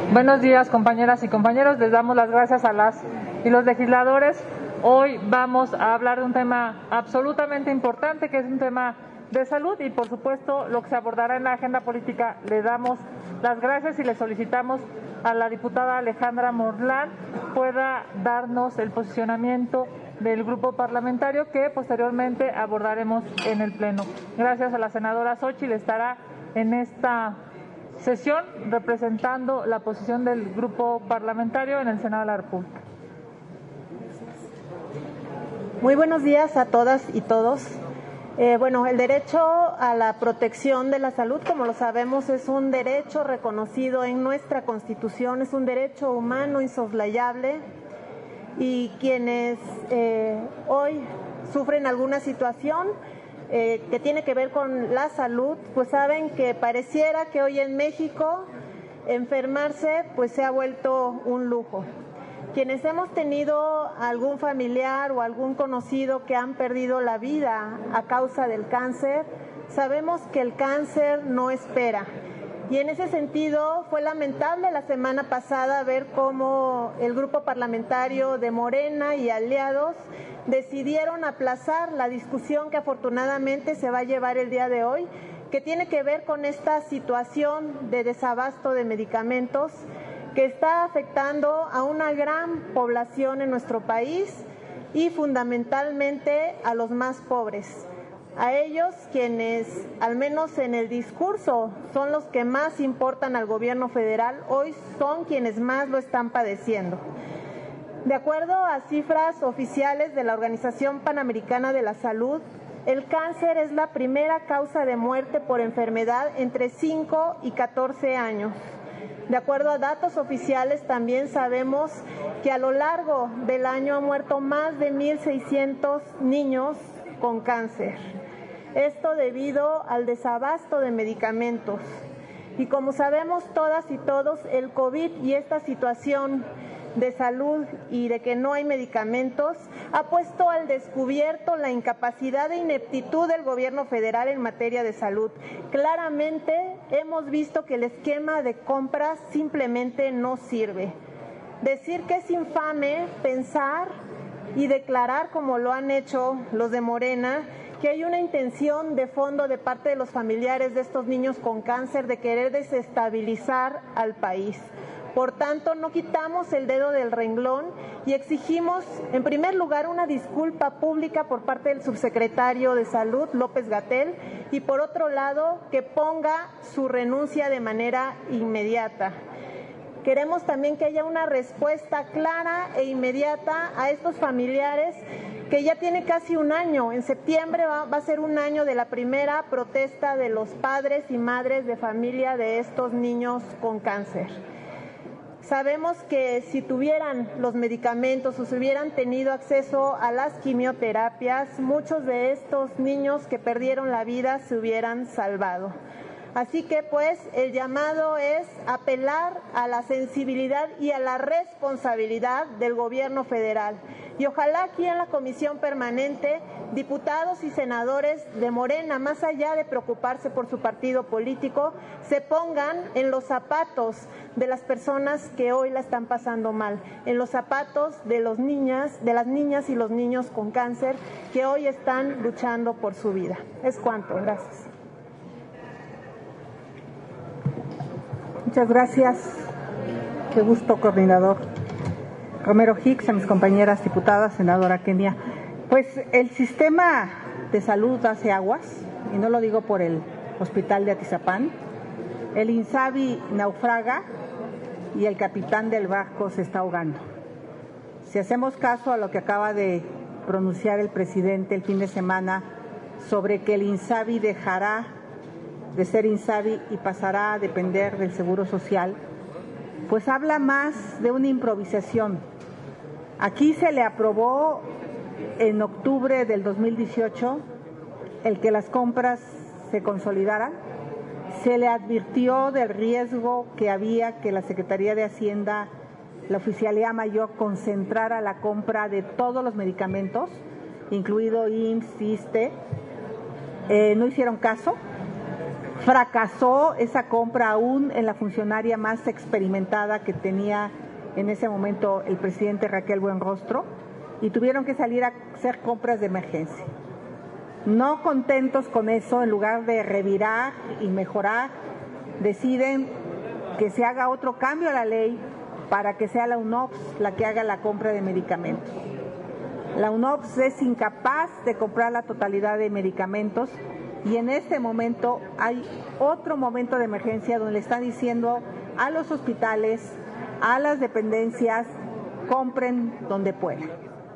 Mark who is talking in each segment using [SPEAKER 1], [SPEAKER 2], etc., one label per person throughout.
[SPEAKER 1] Buenos días, compañeras y compañeros. Les damos las gracias a las y los legisladores. Hoy vamos a hablar de un tema absolutamente importante, que es un tema de salud y, por supuesto, lo que se abordará en la agenda política. Le damos las gracias y le solicitamos a la diputada Alejandra Morlán pueda darnos el posicionamiento del grupo parlamentario que posteriormente abordaremos en el Pleno. Gracias a la senadora Xóchitl, estará en esta sesión representando la posición del grupo parlamentario en el Senado de la República.
[SPEAKER 2] Muy buenos días a todas y todos. El derecho a la protección de la salud, como lo sabemos, es un derecho reconocido en nuestra Constitución, es un derecho humano insoslayable, y quienes hoy sufren alguna situación que tiene que ver con la salud, pues saben que pareciera que hoy en México enfermarse pues se ha vuelto un lujo. Quienes hemos tenido algún familiar o algún conocido que han perdido la vida a causa del cáncer, sabemos que el cáncer no espera. Y en ese sentido fue lamentable la semana pasada ver cómo el grupo parlamentario de Morena y aliados decidieron aplazar la discusión que afortunadamente se va a llevar el día de hoy, que tiene que ver con esta situación de desabasto de medicamentos que está afectando a una gran población en nuestro país y fundamentalmente a los más pobres. A ellos quienes, al menos en el discurso, son los que más importan al gobierno federal, hoy son quienes más lo están padeciendo. De acuerdo a cifras oficiales de la Organización Panamericana de la Salud, el cáncer es la primera causa de muerte por enfermedad entre 5 y 14 años. De acuerdo a datos oficiales, también sabemos que a lo largo del año han muerto más de 1,600 niños con cáncer. Esto debido al desabasto de medicamentos. Y como sabemos todas y todos, el COVID y esta situación de salud y de que no hay medicamentos ha puesto al descubierto la incapacidad e ineptitud del gobierno federal en materia de salud. Claramente hemos visto que el esquema de compras simplemente no sirve. Decir que es infame pensar y declarar, como lo han hecho los de Morena, que hay una intención de fondo de parte de los familiares de estos niños con cáncer de querer desestabilizar al país. Por tanto, no quitamos el dedo del renglón y exigimos, en primer lugar, una disculpa pública por parte del subsecretario de Salud, López-Gatell, y por otro lado, que ponga su renuncia de manera inmediata. Queremos también que haya una respuesta clara e inmediata a estos familiares que ya tiene casi un año. En septiembre va a ser un año de la primera protesta de los padres y madres de familia de estos niños con cáncer. Sabemos que si tuvieran los medicamentos o si hubieran tenido acceso a las quimioterapias, muchos de estos niños que perdieron la vida se hubieran salvado. Así que pues el llamado es apelar a la sensibilidad y a la responsabilidad del gobierno federal. Y ojalá aquí en la comisión permanente, diputados y senadores de Morena, más allá de preocuparse por su partido político, se pongan en los zapatos de las personas que hoy la están pasando mal, en los zapatos de las niñas y los niños con cáncer que hoy están luchando por su vida. Es cuanto, gracias.
[SPEAKER 3] Muchas gracias. Qué gusto, coordinador Romero Hicks, a mis compañeras diputadas, senadora Kenia. Pues el sistema de salud hace aguas, y no lo digo por el hospital de Atizapán. El INSABI naufraga y el capitán del barco se está ahogando. Si hacemos caso a lo que acaba de pronunciar el presidente el fin de semana sobre que el INSABI dejará de ser INSABI y pasará a depender del Seguro Social, pues habla más de una improvisación. Aquí se le aprobó en octubre del 2018 el que las compras se consolidaran. Se le advirtió del riesgo que había que la Secretaría de Hacienda, la Oficialía Mayor, concentrara la compra de todos los medicamentos, incluido IMSS, ISSSTE. No hicieron caso. Fracasó esa compra aún en la funcionaria más experimentada que tenía en ese momento el presidente Raquel Buenrostro, y tuvieron que salir a hacer compras de emergencia. No contentos con eso, en lugar de revirar y mejorar, deciden que se haga otro cambio a la ley para que sea la UNOPS la que haga la compra de medicamentos. La UNOPS es incapaz de comprar la totalidad de medicamentos y en este momento hay otro momento de emergencia donde le están diciendo a los hospitales, a las dependencias, compren donde puedan.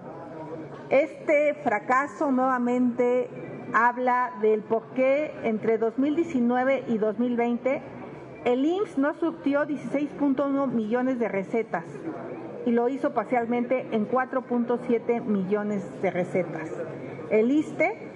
[SPEAKER 3] Este fracaso nuevamente habla del por qué entre 2019 y 2020 el IMSS no surtió 16.1 millones de recetas y lo hizo parcialmente en 4.7 millones de recetas. El ISSSTE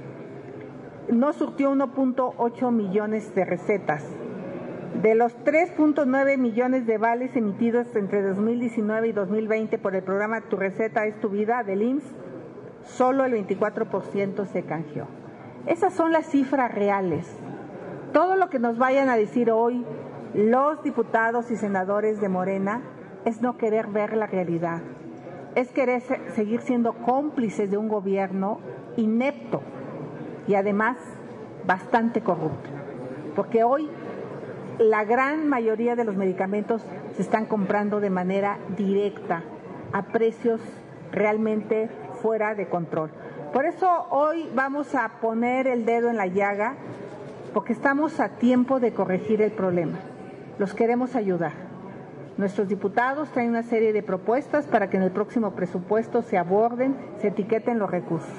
[SPEAKER 3] no surtió 1.8 millones de recetas. De los 3.9 millones de vales emitidos entre 2019 y 2020 por el programa Tu Receta es Tu Vida del IMSS, solo el 24% se canjeó. Esas son las cifras reales. Todo lo que nos vayan a decir hoy los diputados y senadores de Morena es no querer ver la realidad, es querer seguir siendo cómplices de un gobierno inepto y además bastante corrupto, porque hoy la gran mayoría de los medicamentos se están comprando de manera directa a precios realmente fuera de control. Por eso hoy vamos a poner el dedo en la llaga, porque estamos a tiempo de corregir el problema. Los queremos ayudar. Nuestros diputados traen una serie de propuestas para que en el próximo presupuesto se aborden, se etiqueten los recursos.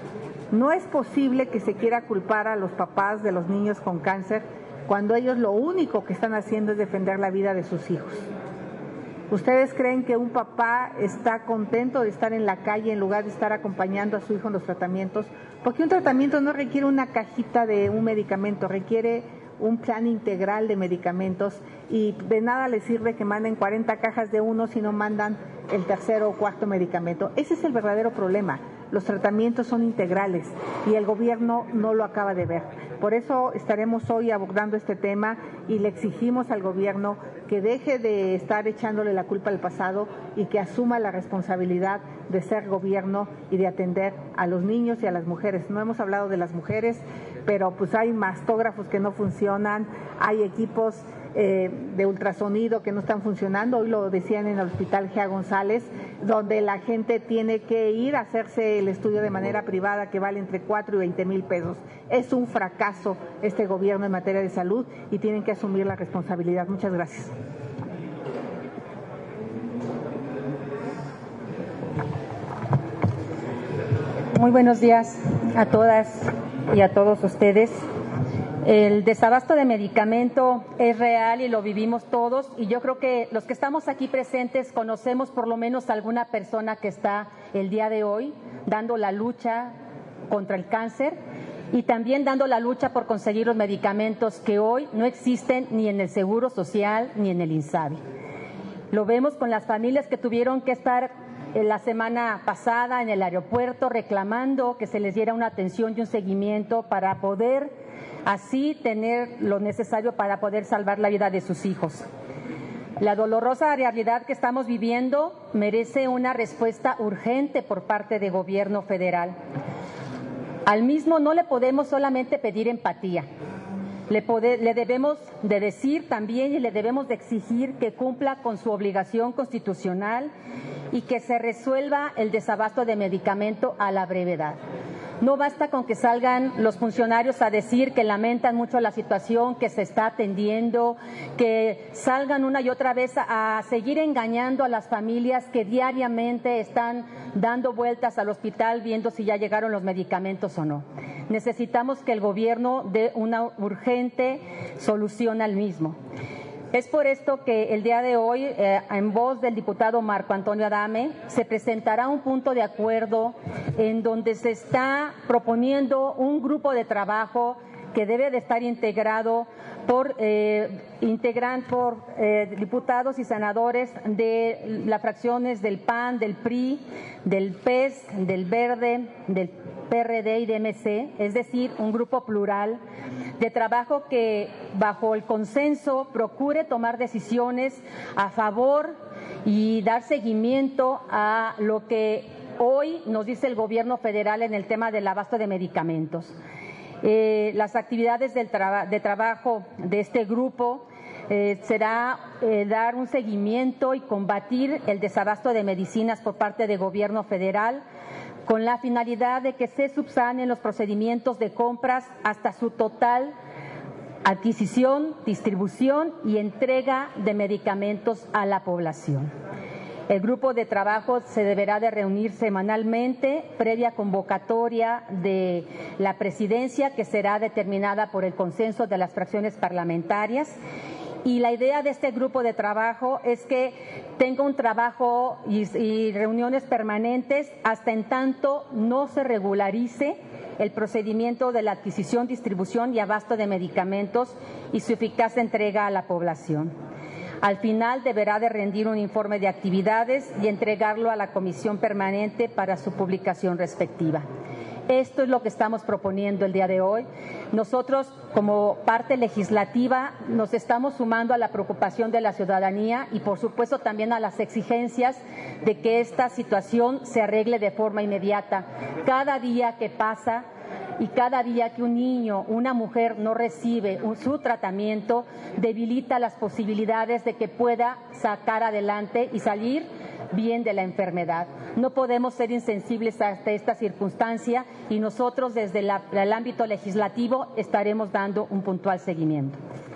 [SPEAKER 3] No es posible que se quiera culpar a los papás de los niños con cáncer cuando ellos lo único que están haciendo es defender la vida de sus hijos. ¿Ustedes creen que un papá está contento de estar en la calle en lugar de estar acompañando a su hijo en los tratamientos? Porque un tratamiento no requiere una cajita de un medicamento, requiere un plan integral de medicamentos y de nada les sirve que manden 40 cajas de uno si no mandan el tercero o cuarto medicamento. Ese es el verdadero problema. Los tratamientos son integrales y el gobierno no lo acaba de ver. Por eso estaremos hoy abordando este tema y le exigimos al gobierno que deje de estar echándole la culpa al pasado y que asuma la responsabilidad de ser gobierno y de atender a los niños y a las mujeres. No hemos hablado de las mujeres, pero pues hay mastógrafos que no funcionan, hay equipos de ultrasonido que no están funcionando. Hoy lo decían en el Hospital Gea González, donde la gente tiene que ir a hacerse el estudio de manera privada que vale entre 4 y 20 mil pesos. Es un fracaso este gobierno en materia de salud y tienen que asumir la responsabilidad. Muchas gracias.
[SPEAKER 4] Muy buenos días a todas y a todos ustedes. El desabasto de medicamento es real y lo vivimos todos, y yo creo que los que estamos aquí presentes conocemos por lo menos alguna persona que está el día de hoy dando la lucha contra el cáncer y también dando la lucha por conseguir los medicamentos que hoy no existen ni en el Seguro Social ni en el INSABI. Lo vemos con las familias que tuvieron que estar la semana pasada en el aeropuerto reclamando que se les diera una atención y un seguimiento para poder así tener lo necesario para poder salvar la vida de sus hijos. La dolorosa realidad que estamos viviendo merece una respuesta urgente por parte del gobierno federal. Al mismo no le podemos solamente pedir empatía, le debemos de decir también y le debemos de exigir que cumpla con su obligación constitucional y que se resuelva el desabasto de medicamento a la brevedad. No basta con que salgan los funcionarios a decir que lamentan mucho la situación que se está atendiendo, que salgan una y otra vez a seguir engañando a las familias que diariamente están dando vueltas al hospital viendo si ya llegaron los medicamentos o no. Necesitamos que el gobierno dé una urgente solución al mismo. Es por esto que el día de hoy, en voz del diputado Marco Antonio Adame, se presentará un punto de acuerdo en donde se está proponiendo un grupo de trabajo que debe de estar integrado por diputados y senadores de las fracciones del PAN, del PRI, del PES, del Verde, del PRD y MC, es decir, un grupo plural de trabajo que bajo el consenso procure tomar decisiones a favor y dar seguimiento a lo que hoy nos dice el gobierno federal en el tema del abasto de medicamentos. Las actividades de trabajo de este grupo será dar un seguimiento y combatir el desabasto de medicinas por parte del gobierno federal, con la finalidad de que se subsanen los procedimientos de compras hasta su total adquisición, distribución y entrega de medicamentos a la población. El grupo de trabajo se deberá de reunir semanalmente, previa convocatoria de la presidencia, que será determinada por el consenso de las fracciones parlamentarias. Y la idea de este grupo de trabajo es que tenga un trabajo y reuniones permanentes hasta en tanto no se regularice el procedimiento de la adquisición, distribución y abasto de medicamentos y su eficaz entrega a la población. Al final deberá de rendir un informe de actividades y entregarlo a la comisión permanente para su publicación respectiva. Esto es lo que estamos proponiendo el día de hoy. Nosotros, como parte legislativa, nos estamos sumando a la preocupación de la ciudadanía y, por supuesto, también a las exigencias de que esta situación se arregle de forma inmediata. Cada día que pasa y cada día que un niño, una mujer no recibe su tratamiento, debilita las posibilidades de que pueda sacar adelante y salir bien de la enfermedad. No podemos ser insensibles ante esta circunstancia y nosotros desde el ámbito legislativo estaremos dando un puntual seguimiento.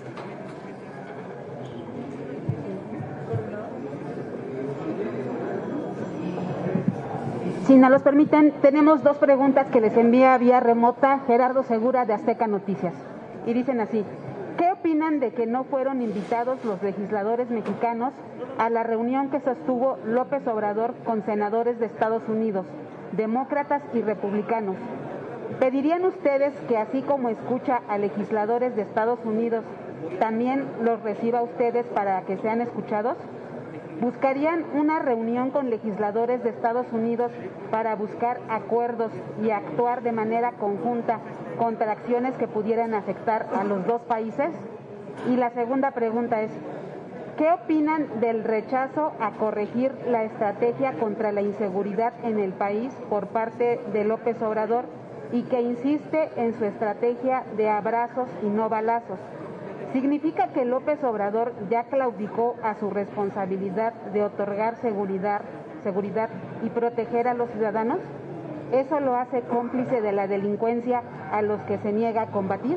[SPEAKER 5] Si nos los permiten, tenemos dos preguntas que les envía vía remota Gerardo Segura de Azteca Noticias. Y dicen así: ¿qué opinan de que no fueron invitados los legisladores mexicanos a la reunión que sostuvo López Obrador con senadores de Estados Unidos, demócratas y republicanos? ¿Pedirían ustedes que, así como escucha a legisladores de Estados Unidos, también los reciba a ustedes para que sean escuchados? ¿Buscarían una reunión con legisladores de Estados Unidos para buscar acuerdos y actuar de manera conjunta contra acciones que pudieran afectar a los dos países? Y la segunda pregunta es: ¿qué opinan del rechazo a corregir la estrategia contra la inseguridad en el país por parte de López Obrador y que insiste en su estrategia de abrazos y no balazos? ¿Significa que López Obrador ya claudicó a su responsabilidad de otorgar seguridad y proteger a los ciudadanos? ¿Eso lo hace cómplice de la delincuencia a los que se niega a combatir?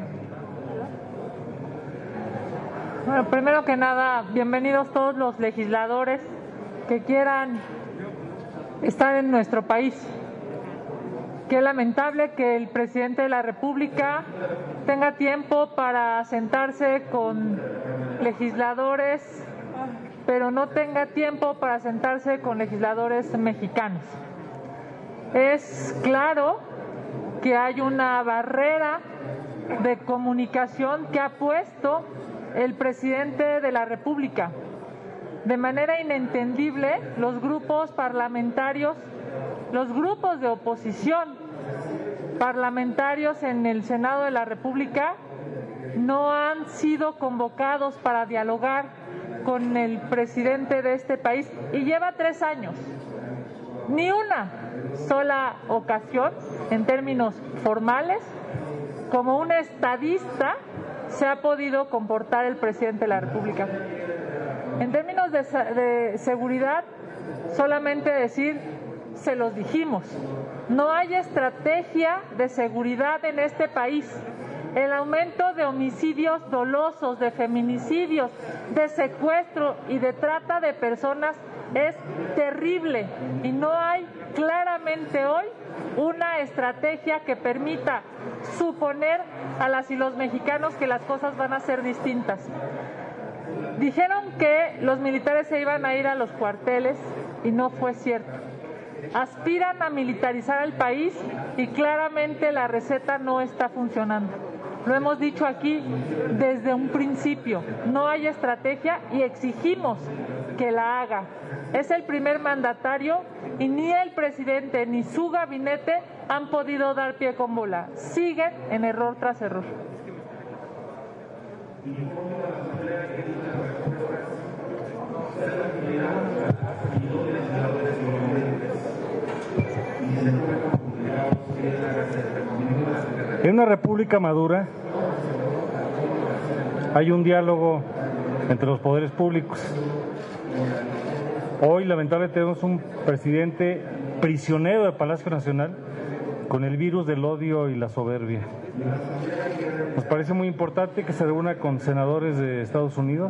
[SPEAKER 1] Bueno, primero que nada, bienvenidos todos los legisladores que quieran estar en nuestro país. Qué lamentable que el presidente de la República tenga tiempo para sentarse con legisladores, pero no tenga tiempo para sentarse con legisladores mexicanos. Es claro que hay una barrera de comunicación que ha puesto el presidente de la República. De manera inentendible, los grupos parlamentarios, los grupos de oposición parlamentarios en el Senado de la República no han sido convocados para dialogar con el presidente de este país y lleva 3 años. Ni una sola ocasión, en términos formales, como un estadista, se ha podido comportar el presidente de la República. En términos de seguridad, solamente decir, se los dijimos, no hay estrategia de seguridad en este país. El aumento de homicidios dolosos, de feminicidios, de secuestro y de trata de personas es terrible y no hay claramente hoy una estrategia que permita suponer a las y los mexicanos que las cosas van a ser distintas. Dijeron que los militares se iban a ir a los cuarteles y no fue cierto. Aspiran a militarizar el país y claramente la receta no está funcionando. Lo hemos dicho aquí desde un principio, no hay estrategia y exigimos que la haga. Es el primer mandatario y ni el presidente ni su gabinete han podido dar pie con bola. Siguen en error tras error.
[SPEAKER 6] En una república madura hay un diálogo entre los poderes públicos. Hoy, lamentablemente, tenemos un presidente prisionero del Palacio Nacional con el virus del odio y la soberbia. Nos parece muy importante que se reúna con senadores de Estados Unidos.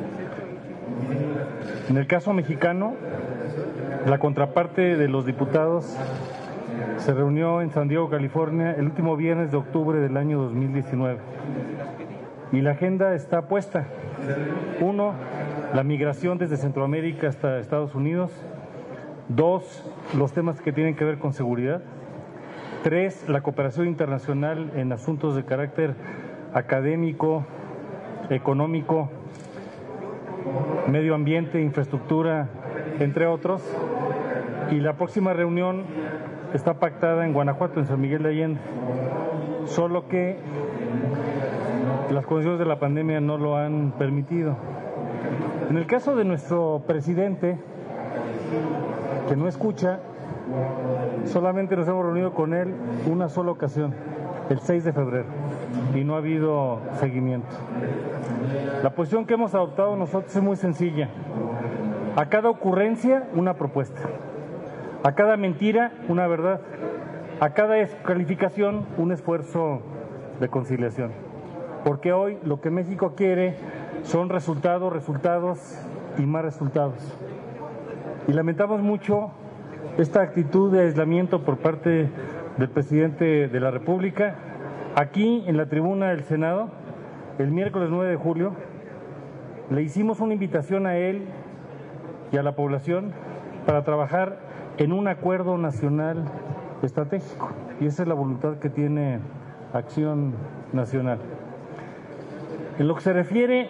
[SPEAKER 6] En el caso mexicano, la contraparte de los diputados se reunió en San Diego, California, el último viernes de octubre del año 2019. Y la agenda está puesta. 1, la migración desde Centroamérica hasta Estados Unidos. 2, los temas que tienen que ver con seguridad. 3, la cooperación internacional en asuntos de carácter académico, económico, medio ambiente, infraestructura, entre otros. Y la próxima reunión está pactada en Guanajuato, en San Miguel de Allende. Solo que las condiciones de la pandemia no lo han permitido. En el caso de nuestro presidente, que no escucha, solamente nos hemos reunido con él una sola ocasión, el 6 de febrero, y no ha habido seguimiento. La posición que hemos adoptado nosotros es muy sencilla. A cada ocurrencia, una propuesta. A cada mentira, una verdad. A cada descalificación, un esfuerzo de conciliación. Porque hoy lo que México quiere son resultados y más resultados. Y lamentamos mucho esta actitud de aislamiento por parte del presidente de la República. Aquí, en la tribuna del Senado, el miércoles 9 de julio, le hicimos una invitación a él y a la población para trabajar en un acuerdo nacional estratégico. Y esa es la voluntad que tiene Acción Nacional. En lo que se refiere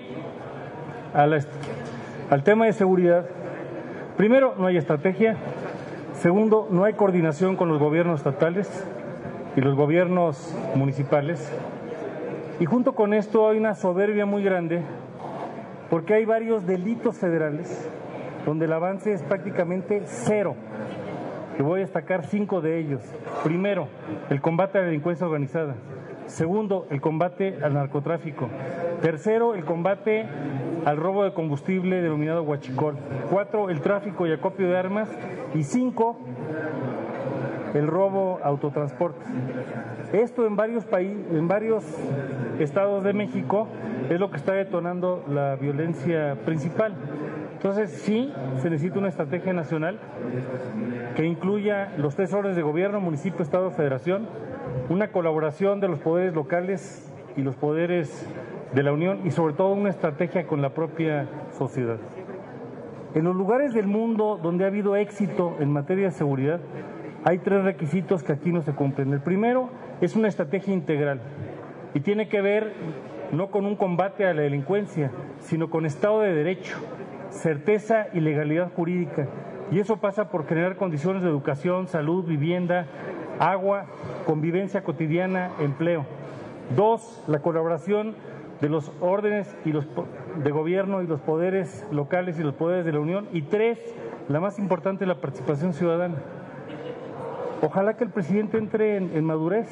[SPEAKER 6] al tema de seguridad, primero, no hay estrategia. Segundo, no hay coordinación con los gobiernos estatales y los gobiernos municipales. Y junto con esto hay una soberbia muy grande, porque hay varios delitos federales donde el avance es prácticamente cero. Y voy a destacar 5 de ellos. Primero, el combate a la delincuencia organizada. Segundo, el combate al narcotráfico. Tercero, el combate al robo de combustible denominado huachicol. 4, el tráfico y acopio de armas. Y 5, el robo a autotransporte. Esto en varios estados de México es lo que está detonando la violencia principal. Entonces sí, se necesita una estrategia nacional que incluya los 3 órdenes de gobierno, municipio, estado, federación, una colaboración de los poderes locales y los poderes de la Unión y sobre todo una estrategia con la propia sociedad. En los lugares del mundo donde ha habido éxito en materia de seguridad, hay 3 requisitos que aquí no se cumplen. El primero es una estrategia integral y tiene que ver no con un combate a la delincuencia, sino con Estado de Derecho, certeza y legalidad jurídica. Y eso pasa por generar condiciones de educación, salud, vivienda, agua, convivencia cotidiana, empleo. 2, la colaboración de los órdenes y de gobierno y los poderes locales y los poderes de la Unión. Y 3, la más importante, la participación ciudadana. Ojalá que el presidente entre en madurez.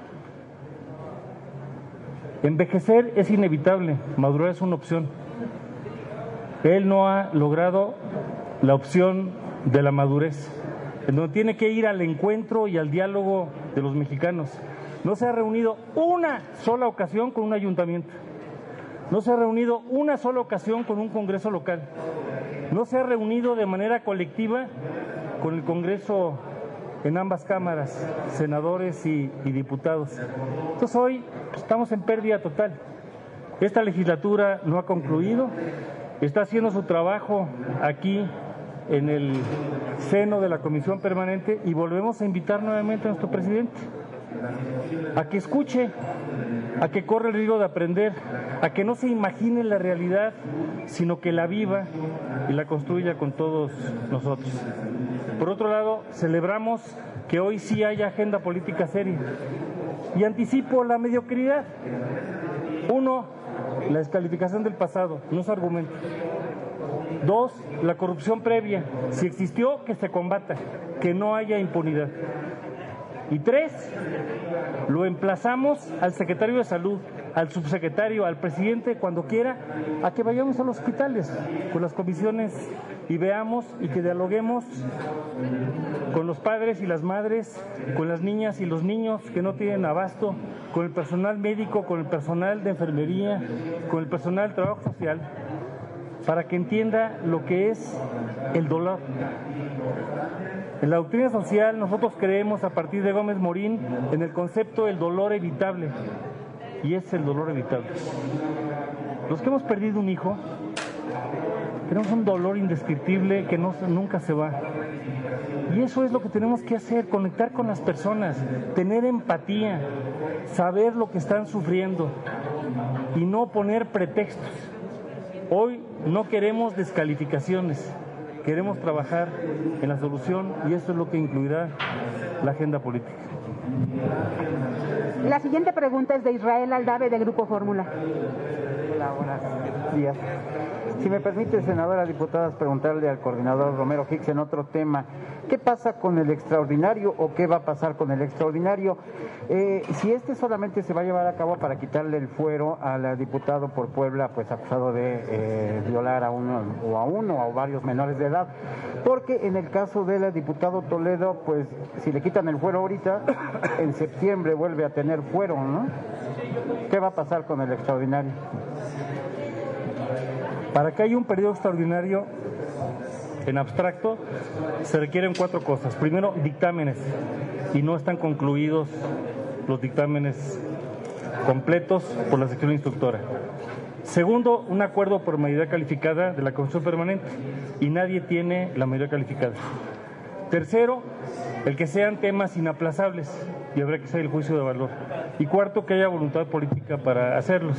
[SPEAKER 6] Envejecer es inevitable, madurar es una opción. Él no ha logrado la opción de la madurez, en donde tiene que ir al encuentro y al diálogo de los mexicanos. No se ha reunido una sola ocasión con un ayuntamiento. No se ha reunido una sola ocasión con un congreso local. No se ha reunido de manera colectiva con el Congreso en ambas cámaras, senadores y diputados. Entonces hoy estamos en pérdida total. Esta legislatura no ha concluido, está haciendo su trabajo aquí en el seno de la Comisión Permanente y volvemos a invitar nuevamente a nuestro presidente a que escuche a que corre el riesgo de aprender, a que no se imagine la realidad, sino que la viva y la construya con todos nosotros. Por otro lado, celebramos que hoy sí haya agenda política seria y anticipo la mediocridad. Uno, la descalificación del pasado, no es argumento. Dos, la corrupción previa, si existió, que se combata, que no haya impunidad. Y tres, lo emplazamos al secretario de Salud, al subsecretario, al presidente, cuando quiera, a que vayamos a los hospitales con las comisiones y veamos y que dialoguemos con los padres y las madres, con las niñas y los niños que no tienen abasto, con el personal médico, con el personal de enfermería, con el personal de trabajo social, para que entienda lo que es el dolor. En la doctrina social nosotros creemos, a partir de Gómez Morín, en el concepto del dolor evitable, y es el dolor evitable. Los que hemos perdido un hijo tenemos un dolor indescriptible que nunca se va, y eso es lo que tenemos que hacer, conectar con las personas, tener empatía, saber lo que están sufriendo y no poner pretextos. Hoy no queremos descalificaciones, queremos trabajar en la solución, y eso es lo que incluirá la agenda política.
[SPEAKER 5] La siguiente pregunta es de Israel Aldave, de Grupo Fórmula.
[SPEAKER 7] Hola, buenos días. Si me permite, senadora, diputadas, preguntarle al coordinador Romero Hicks en otro tema. ¿Qué pasa con el extraordinario o qué va a pasar con el extraordinario? Si solamente se va a llevar a cabo para quitarle el fuero al diputado por Puebla, pues acusado de violar a uno o varios menores de edad, porque en el caso del diputado Toledo, pues si le quitan el fuero ahorita, en septiembre vuelve a tener fuero, ¿no? ¿Qué va a pasar con el extraordinario?
[SPEAKER 6] Para que haya un periodo extraordinario en abstracto, se requieren 4 cosas. Primero, dictámenes, y no están concluidos los dictámenes completos por la sección instructora. Segundo, un acuerdo por mayoría calificada de la Comisión Permanente, y nadie tiene la mayoría calificada. Tercero, el que sean temas inaplazables, y habrá que hacer el juicio de valor. Y cuarto, que haya voluntad política para hacerlos.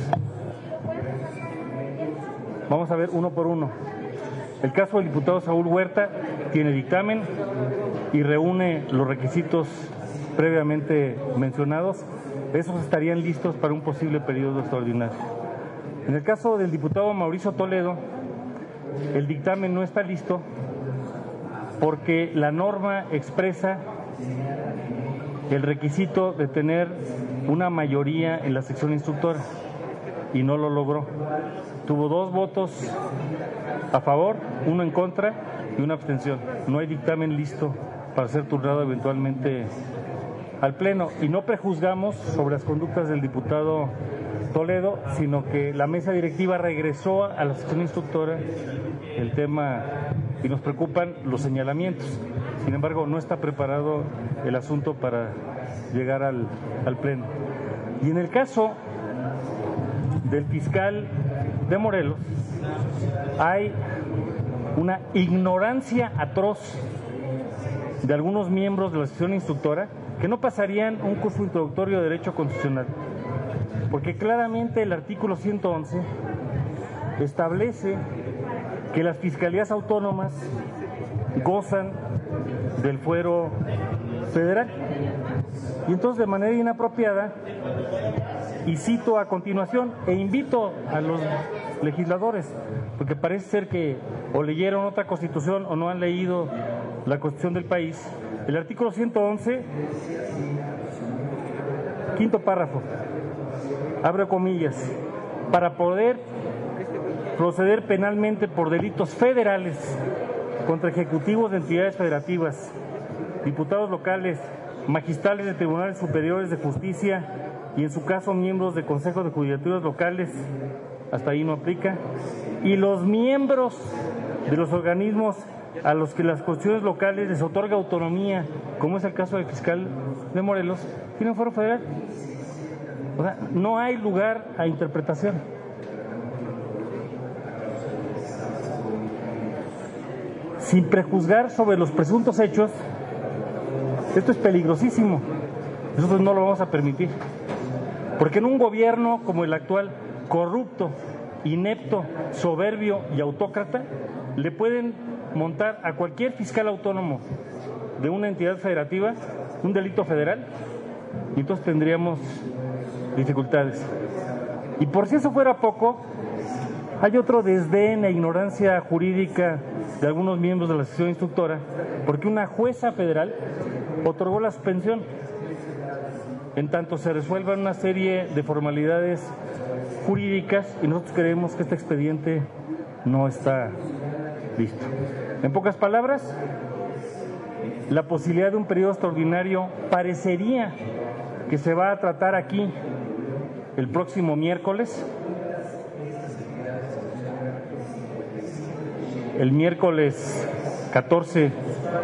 [SPEAKER 6] Vamos a ver uno por uno. El caso del diputado Saúl Huerta tiene dictamen y reúne los requisitos previamente mencionados. Esos estarían listos para un posible periodo extraordinario. En el caso del diputado Mauricio Toledo, el dictamen no está listo porque la norma expresa el requisito de tener una mayoría en la sección instructora y no lo logró. Tuvo 2 votos a favor, 1 en contra y 1 abstención. No hay dictamen listo para ser turnado eventualmente al Pleno. Y no prejuzgamos sobre las conductas del diputado Toledo, sino que la mesa directiva regresó a la sección instructora el tema y nos preocupan los señalamientos. Sin embargo, no está preparado el asunto para llegar al Pleno. Y en el caso del fiscal de Morelos, hay una ignorancia atroz de algunos miembros de la sección instructora que no pasarían un curso introductorio de Derecho Constitucional, porque claramente el artículo 111 establece que las fiscalías autónomas gozan del fuero federal. Y entonces, de manera inapropiada, y cito a continuación, e invito a los legisladores, porque parece ser que o leyeron otra constitución o no han leído la constitución del país, el artículo 111, quinto párrafo, abro comillas, para poder proceder penalmente por delitos federales contra ejecutivos de entidades federativas, diputados locales, magistrales de tribunales superiores de justicia y en su caso miembros de consejos de judicaturas locales, hasta ahí no aplica, y los miembros de los organismos a los que las constituciones locales les otorga autonomía, como es el caso del fiscal de Morelos, tienen fuero federal. O sea, no hay lugar a interpretación. Sin prejuzgar sobre los presuntos hechos, esto es peligrosísimo. Nosotros no lo vamos a permitir, Porque en un gobierno como el actual, corrupto, inepto, soberbio y autócrata, le pueden montar a cualquier fiscal autónomo de una entidad federativa un delito federal y entonces tendríamos dificultades. Y por si eso fuera poco, hay otro desdén e ignorancia jurídica de algunos miembros de la sección instructora, porque una jueza federal otorgó la suspensión en tanto se resuelvan una serie de formalidades jurídicas y nosotros creemos que este expediente no está listo. En pocas palabras, la posibilidad de un periodo extraordinario parecería que se va a tratar aquí el próximo miércoles, el miércoles 14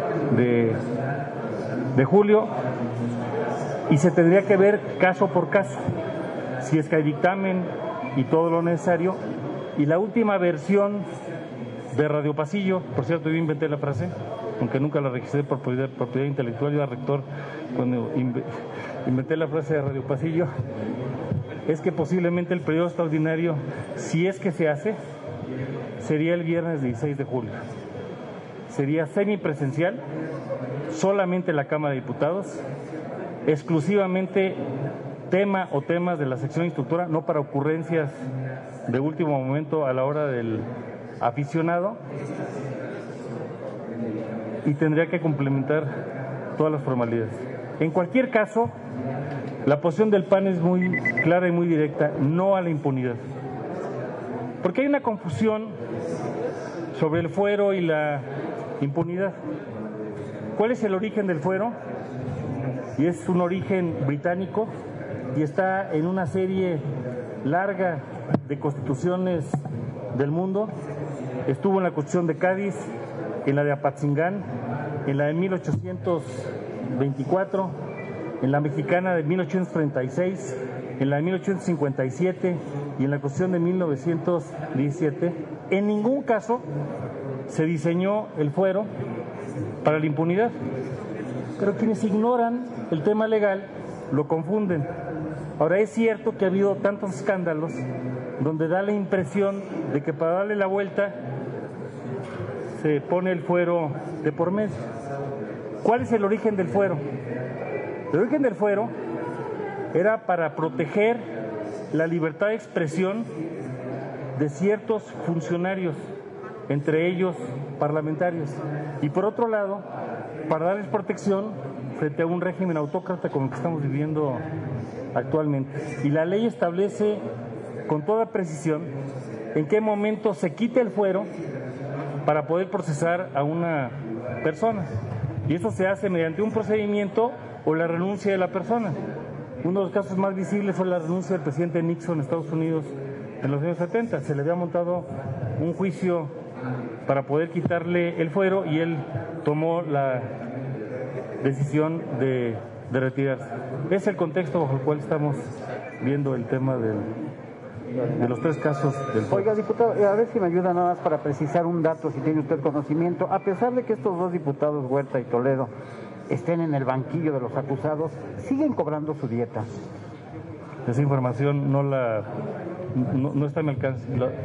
[SPEAKER 6] de julio, y se tendría que ver caso por caso, si es que hay dictamen y todo lo necesario. Y la última versión de Radio Pasillo, por cierto, yo inventé la frase, aunque nunca la registré por propiedad intelectual, yo era rector cuando inventé la frase de Radio Pasillo, es que posiblemente el periodo extraordinario, si es que se hace, sería el viernes 16 de julio. Sería semipresencial, solamente la Cámara de Diputados, exclusivamente tema o temas de la sección instructora, no para ocurrencias de último momento a la hora del aficionado, y tendría que complementar todas las formalidades. En cualquier caso, la posición del PAN es muy clara y muy directa: no a la impunidad. Porque hay una confusión sobre el fuero y la impunidad. ¿Cuál es el origen del fuero? Y es un origen británico y está en una serie larga de constituciones del mundo. Estuvo en la Constitución de Cádiz, en la de Apatzingán, en la de 1824, en la mexicana de 1836, en la de 1857 y en la Constitución de 1917. En ningún caso se diseñó el fuero para la impunidad. Pero quienes ignoran el tema legal lo confunden. Ahora, es cierto que ha habido tantos escándalos donde da la impresión de que para darle la vuelta se pone el fuero de por medio. ¿Cuál es el origen del fuero? El origen del fuero era para proteger la libertad de expresión de ciertos funcionarios, entre ellos parlamentarios, y por otro lado, para darles protección frente a un régimen autócrata como el que estamos viviendo actualmente. Y la ley establece con toda precisión en qué momento se quita el fuero para poder procesar a una persona. Y eso se hace mediante un procedimiento o la renuncia de la persona. Uno de los casos más visibles fue la renuncia del presidente Nixon en Estados Unidos en los años 70. Se le había montado un juicio para poder quitarle el fuero y él tomó la decisión de retirarse. Es el contexto bajo el cual estamos viendo el tema de los tres casos del fuero.
[SPEAKER 7] Oiga, diputado, a ver si me ayuda nada más para precisar un dato, si tiene usted conocimiento. A pesar de que estos dos diputados, Huerta y Toledo, estén en el banquillo de los acusados, ¿siguen cobrando su dieta?
[SPEAKER 6] Esa información no está a mi alcance,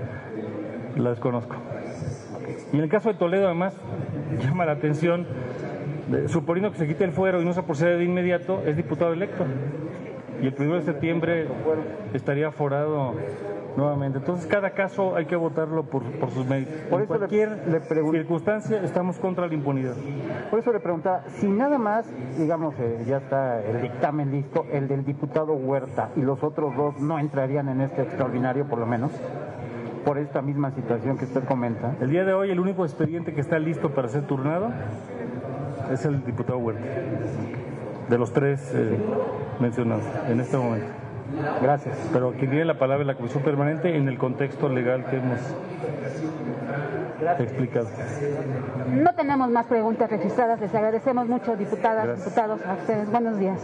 [SPEAKER 6] la desconozco. Y en el caso de Toledo, además, llama la atención, suponiendo que se quite el fuero y no se procede de inmediato, es diputado electo. Y el 1 de septiembre estaría aforado nuevamente. Entonces, cada caso hay que votarlo por sus méritos. En cualquier circunstancia estamos contra la impunidad.
[SPEAKER 7] Por eso le preguntaba, si nada más, digamos, ya está el dictamen listo, el del diputado Huerta y los otros dos no entrarían en este extraordinario, por lo menos, por esta misma situación que usted comenta.
[SPEAKER 6] El día de hoy el único expediente que está listo para ser turnado es el diputado Huerta, de los tres mencionados en este momento.
[SPEAKER 7] Gracias.
[SPEAKER 6] Pero quien tiene la palabra es la Comisión Permanente en el contexto legal que hemos explicado.
[SPEAKER 5] No tenemos más preguntas registradas. Les agradecemos mucho, diputadas,
[SPEAKER 6] Gracias.
[SPEAKER 5] diputados, a ustedes. Buenos días.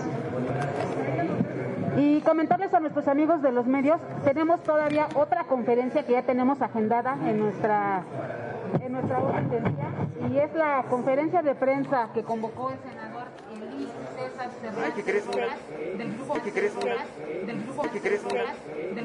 [SPEAKER 5] Y comentarles a nuestros amigos de los medios, tenemos todavía otra conferencia que ya tenemos agendada en nuestra orden del día, y es la conferencia de prensa que convocó el senador Elí
[SPEAKER 8] César Serrat del grupo